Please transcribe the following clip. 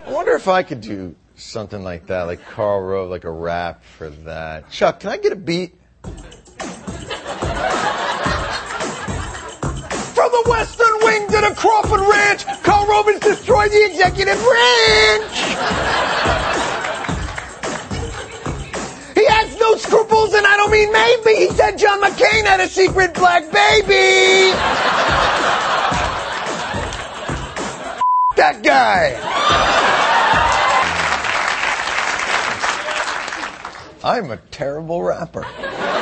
I wonder if I could do something like that, like Karl wrote, like a rap for that. Chuck, can I get a beat? From the Western Wing to the Crawford Ranch, Carl Robbins destroyed the executive branch. He has no scruples, and I don't mean maybe. He said John McCain had a secret black baby. That guy. I'm a terrible rapper.